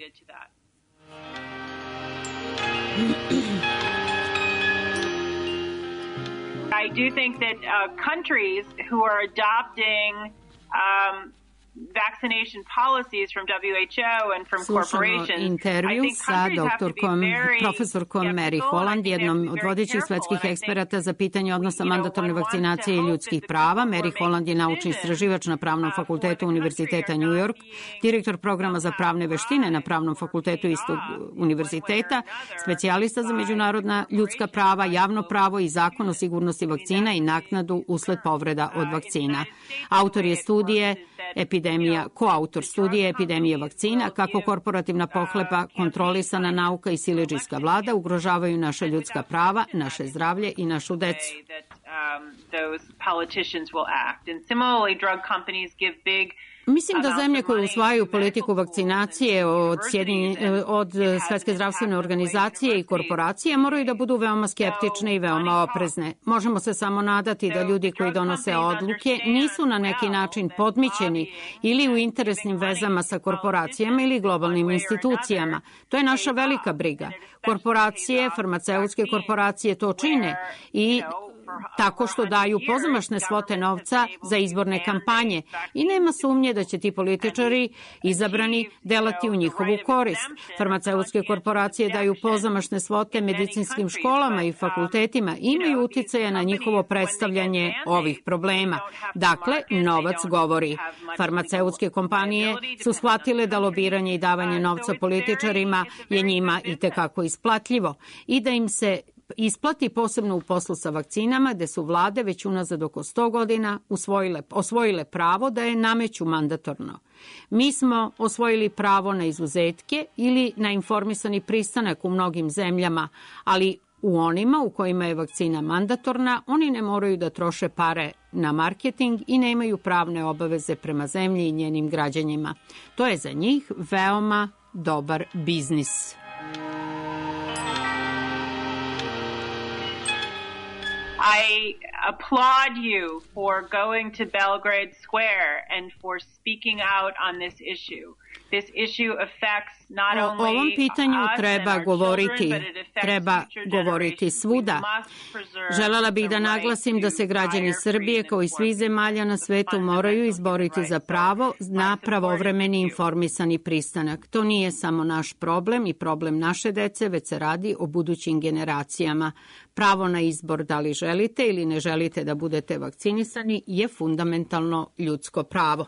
I do think that countries who are adopting vaccination policies from WHO and from corporations. Intervju sa profesorkom Mary Holland, jednom od vodećih svetskih eksperata za pitanje odnosa mandatorne vakcinacije i ljudskih prava. Mary Holland je naučni istraživač na Pravnom fakultetu Univerziteta New York, direktor programa za pravne veštine na Pravnom fakultetu istog univerziteta, specijalista za međunarodna ljudska prava, javno pravo i zakon o sigurnosti vakcina i naknadu usled povreda od vakcina. Autor je studije koautor studije Epidemije vakcina, kako korporativna pohlepa, kontrolisana nauka i siledžijska vlada ugrožavaju naša ljudska prava, naše zdravlje i našu decu. Mislim da zemlje koje usvajaju politiku vakcinacije od Svetske zdravstvene organizacije i korporacije moraju da budu veoma skeptične i veoma oprezne. Možemo se samo nadati da ljudi koji donose odluke nisu na neki način podmićeni ili u interesnim vezama sa korporacijama ili globalnim institucijama. To je naša velika briga. Korporacije, farmaceutske korporacije to čine i tako što daju pozamašne svote novca za izborne kampanje i nema sumnje da će ti političari izabrani delati u njihovu korist. Farmaceutske korporacije daju pozamašne svote medicinskim školama i fakultetima i imaju uticaja na njihovo predstavljanje ovih problema. Dakle, novac govori. Farmaceutske kompanije su shvatile da lobiranje i davanje novca političarima je njima itekako isplatljivo i da im se isplati posebno u poslu sa vakcinama, gde su vlade već unazad oko 100 godina osvojile pravo da je nameću mandatorno. Mi smo osvojili pravo na izuzetke ili na informisani pristanak u mnogim zemljama, ali u onima u kojima je vakcina mandatorna, oni ne moraju da troše pare na marketing i nemaju pravne obaveze prema zemlji i njenim građanima. To je za njih veoma dobar biznis. I applaud you for going to Belgrade Square and for speaking out on this issue. This issue affects not O only ovom pitanju us treba and our govoriti, children, but it affects treba future govoriti generations. svuda. We must preserve Želela bih da the right naglasim da se to građani hire, Srbije, create, kao i and svih inform zemalja na svetu, fundamental moraju human izboriti rights. za pravo So, na my pravovremeni support is informisani pristanak. To nije samo naš problem i problem naše dece, već se radi o budućim generacijama. Pravo na izbor da li želite ili ne želite da budete vakcinisani je fundamentalno ljudsko pravo.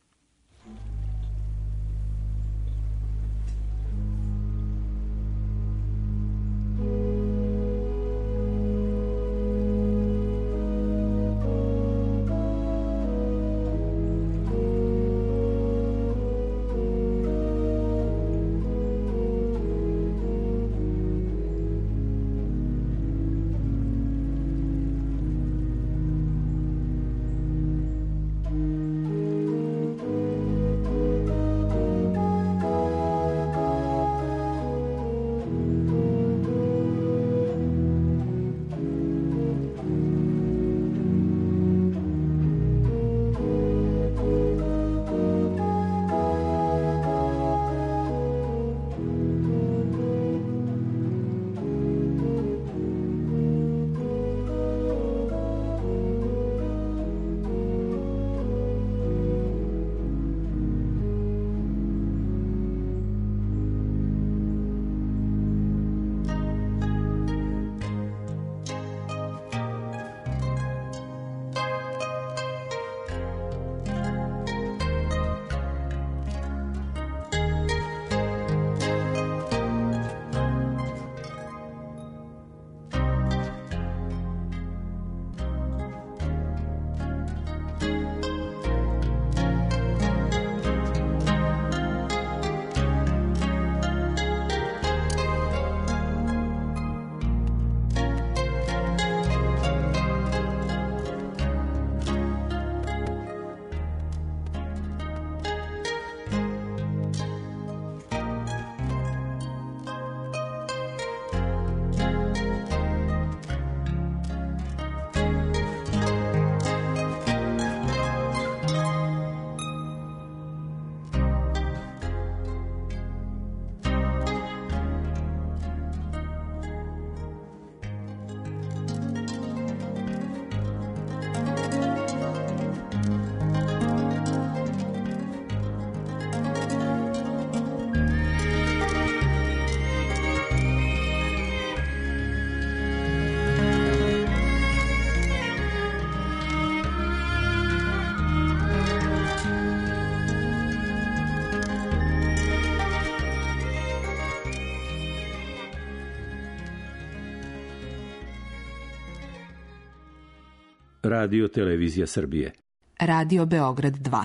Radio Televizija Srbije. Radio Beograd 2.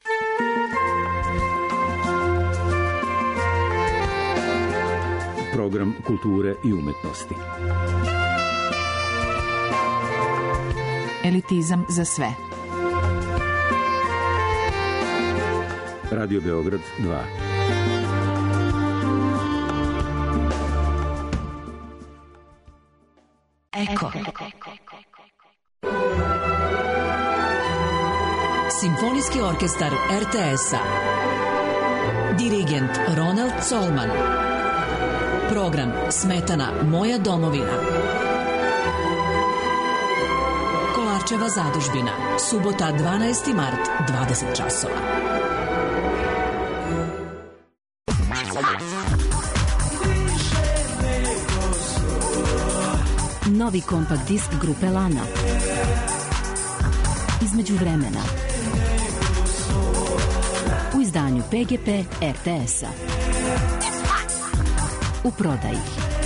Program kulture i umetnosti. Elitizam za sve. Radio Beograd 2. Eko. Simfonijski orkestar RTS-a. Dirigent Ronald Colman. Program Smetana Moja domovina. Kolarčeva zadužbina. Subota 12. mart, 20 časova. Novi kompakt disk grupe Lana. Između vremena. U izdanju PGP RTS-a. U prodaji.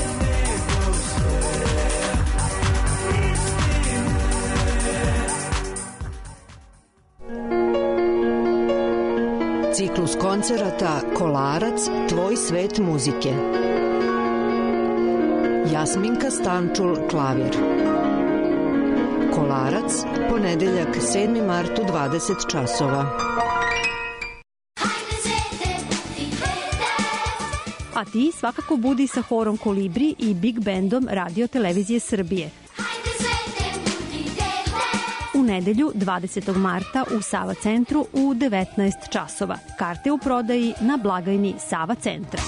Ciklus koncerata Kolarac, tvoj svet muzike. Jasminka Stančul, klavir. Kolarac, ponedeljak 7. martu, 20 časova. A ti svakako budi sa horom Kolibri i Big Bandom Radio Televizije Srbije. U nedelju 20. marta u Sava centru u 19 časova. Karte u prodaji na blagajni Sava centra.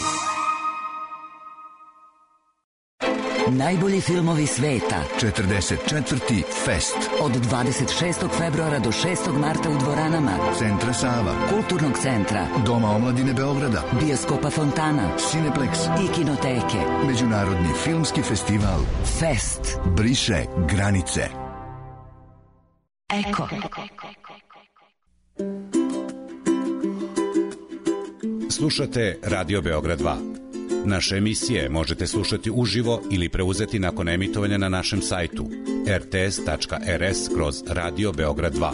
Najbolji filmovi sveta. 44. Fest. Od 26. februara do 6. marta u dvoranama Centra Sava, Kulturnog centra, Doma omladine Beograda, Bioskopa Fontana, Cineplex i Kinoteke. Međunarodni filmski festival Fest briše granice. Eko. Slušate Radio Beograd 2. Naše emisije možete slušati uživo ili preuzeti nakon emitovanja na našem sajtu rts.rs/Radio Beograd 2.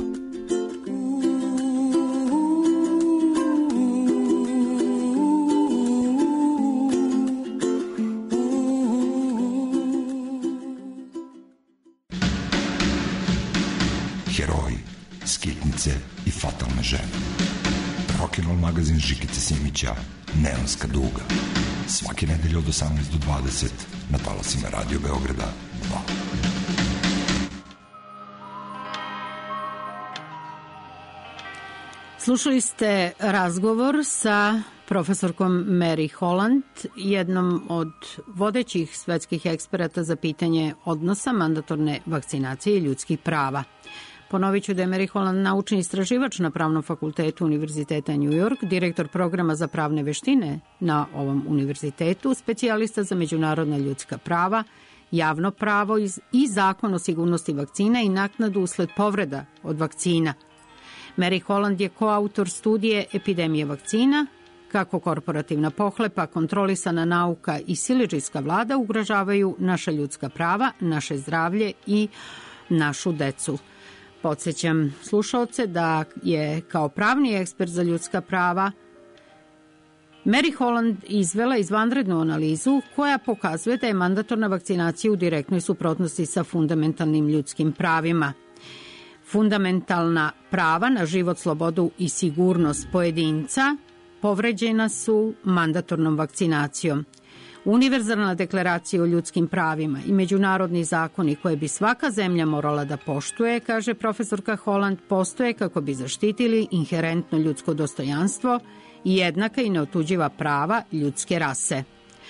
Heroji, skitnice i fatalne žene. Rock'n'roll magazin Žikice Simića, Neonska duga. Svake nedelje od 18 do 20 na talasima Radio Beograda 2. Slušali ste razgovor sa profesorkom Mary Holland, jednom od vodećih svetskih eksperata za pitanje odnosa mandatorne vakcinacije i ljudskih prava. Ponovit ću da je Mary Holland naučni istraživač na Pravnom fakultetu Univerziteta New York, direktor programa za pravne veštine na ovom univerzitetu, specijalista za međunarodna ljudska prava, javno pravo i zakon o sigurnosti vakcina i naknadu usled povreda od vakcina. Mary Holland je koautor studije Epidemije vakcina, kako korporativna pohlepa, kontrolisana nauka i siledžijska vlada ugrožavaju naša ljudska prava, naše zdravlje i našu decu. Podsjećam slušaoce da je kao pravni ekspert za ljudska prava Mary Holland izvela izvanrednu analizu koja pokazuje da je mandatorna vakcinacija u direktnoj suprotnosti sa fundamentalnim ljudskim pravima. Fundamentalna prava na život, slobodu i sigurnost pojedinca povređena su mandatornom vakcinacijom. Univerzalna deklaracija o ljudskim pravima i međunarodni zakoni koje bi svaka zemlja morala da poštuje, kaže profesorka Holland, postoje kako bi zaštitili inherentno ljudsko dostojanstvo i jednaka i neotuđiva prava ljudske rase.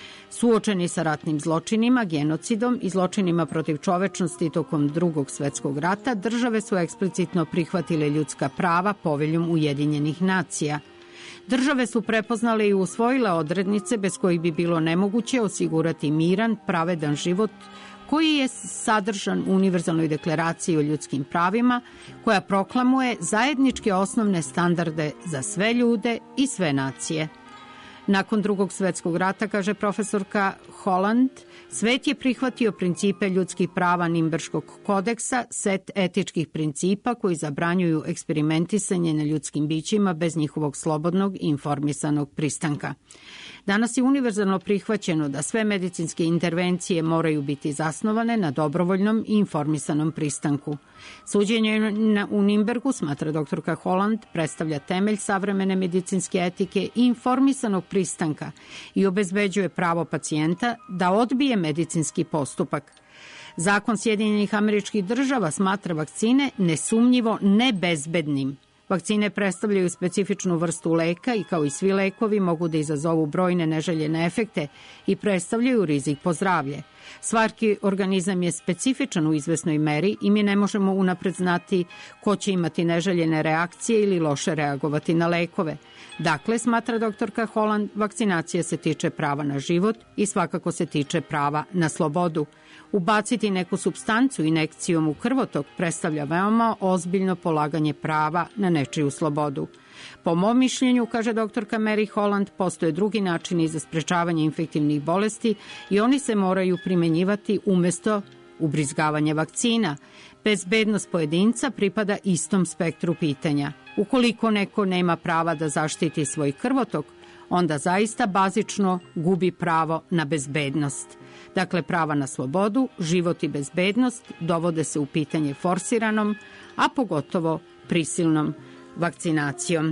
Suočeni sa ratnim zločinima, genocidom i zločinima protiv čovečnosti tokom Drugog svetskog rata, države su eksplicitno prihvatile ljudska prava Poveljom Ujedinjenih nacija. Države su prepoznale i usvojile odrednice bez kojih bi bilo nemoguće osigurati miran, pravedan život koji je sadržan u Univerzalnoj deklaraciji o ljudskim pravima, koja proklamuje zajedničke osnovne standarde za sve ljude i sve nacije. Nakon Drugog svetskog rata, kaže profesorka Holland, svet je prihvatio principe ljudskih prava Nimberškog kodeksa, set etičkih principa koji zabranjuju eksperimentisanje na ljudskim bićima bez njihovog slobodnog i informisanog pristanka. Danas je univerzalno prihvaćeno da sve medicinske intervencije moraju biti zasnovane na dobrovoljnom i informisanom pristanku. Suđenje u Nimbergu, smatra doktorka Holland, predstavlja temelj savremene medicinske etike i informisanog pristanka i obezbeđuje pravo pacijenta da odbije medicinski postupak. Zakon Sjedinjenih Američkih Država smatra vakcine nesumnjivo nebezbednim. Vakcine predstavljaju specifičnu vrstu leka i kao i svi lekovi mogu da izazovu brojne neželjene efekte i predstavljaju rizik po zdravlje. Svaki organizam je specifičan u izvesnoj meri i mi ne možemo unapred znati ko će imati neželjene reakcije ili loše reagovati na lekove. Dakle, smatra doktorka Holland, vakcinacija se tiče prava na život i svakako se tiče prava na slobodu. Ubaciti neku supstancu injekcijom u krvotok predstavlja veoma ozbiljno polaganje prava na nečiju slobodu. Po mom mišljenju, kaže doktorka Mary Holland, postoje drugi načini za sprečavanje infektivnih bolesti i oni se moraju primenjivati umesto ubrizgavanja vakcina. Bezbednost pojedinca pripada istom spektru pitanja. Ukoliko neko nema prava da zaštiti svoj krvotok, onda zaista bazično gubi pravo na bezbednost. Dakle, prava na slobodu, život i bezbednost dovode se u pitanje forsiranom, a pogotovo prisilnom vakcinacijom.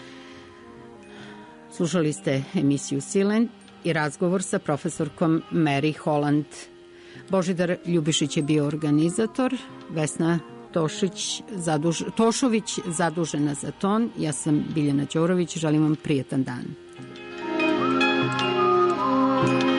Slušali ste emisiju Silent i razgovor sa profesorkom Mary Holland. Božidar Ljubišić je bio organizator, Vesna Tošović, zadužena za ton. Ja sam Biljana Đorović, želim vam prijetan dan.